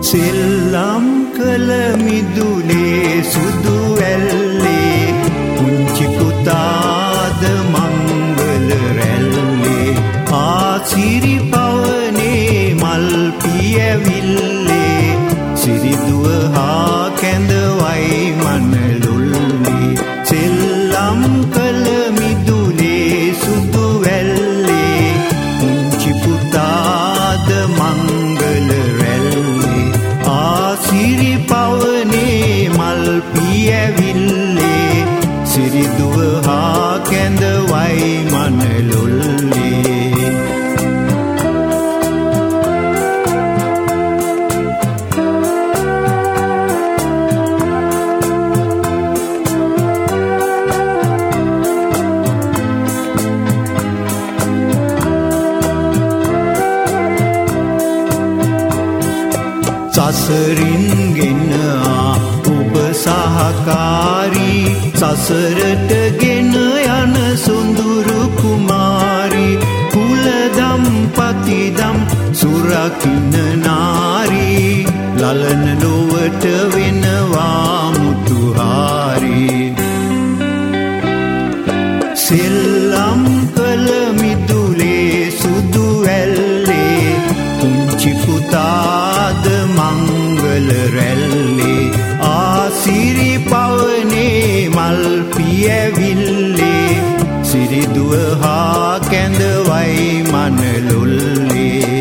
සෙල්ලම් කළ මිදුලේ සුදු ඇල්ලේ පුංචි පුතාද මංගල රැල්ලේ ආසිරි පවනේ මල් පියවිල්ලේ සිරිදුව හා කැඳවයි මනලුල්ලේ සෙල්ලම් කළ මිදුලේ සුදු ඇල්ලේ පුංචි පුතාද මංගල රැල්ලේ ආසිරි පවනේ මල් පියවිල්ලේ සිරිදුව හා කැඳවයි මනලුල්ලේ සසරින් ගෙන ඔබ සහකාරී සසරට ගෙන යන සොඳුරු කුමාරී කුල දම්පතිදම් සුරකින්න නාරී ලලන ලොවට වෙනවා මුතුහාරී සෙල්ලම් කළ මිදුලේ සුදු ඇල්ලේ පුංචි පුතාද මංගල රැල්ලේ ආසිරි පවනේ මල් පියවිල්ලේ සිරිදුව හා කැඳවයි මනලුල්ලේ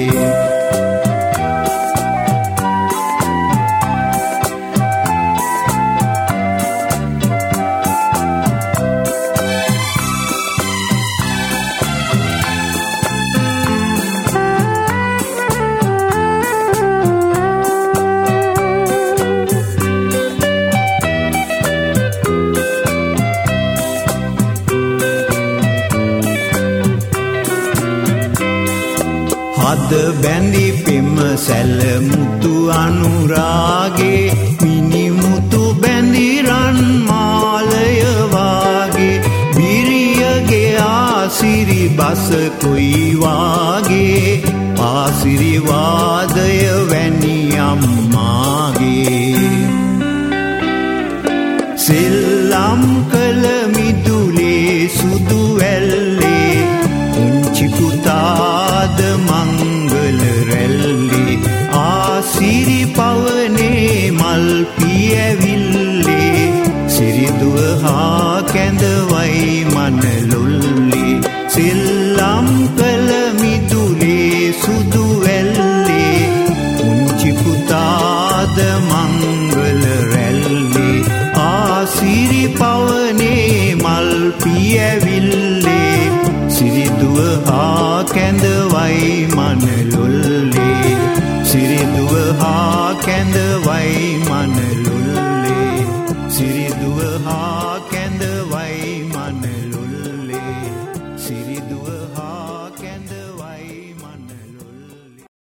අද බැඳි පෙම සැල මුතු අනුරාගේ මිනිමුතු බැඳි රන් මාලය වාගේ බිරියගේ ආසිරි බස කොයි වාගේ ආසිරි වාදය වැනි අම්මාගේ සෙල්ලම් කළ මිදුලේ සුදු ඇල්ලේ පුංචි පුතාද මංගල රැල්ලේ ආසිරි පවනේ මල් පියවිල්ලේ සිරිදුව හා කැඳවයි මනලුල්ලේ සෙල්ලම් කළ මිදුලේ සුදු ඇල්ලේ පුංචි පුතාද මංගල රැල්ලේ ආසිරි පවනේ මල් පියවිල්ලේ සිරිදුව හා කැඳවයි මනලුල්ලේ සිරිදුව හා කැඳවයි මනලුල්ලේ සිරිදුව හා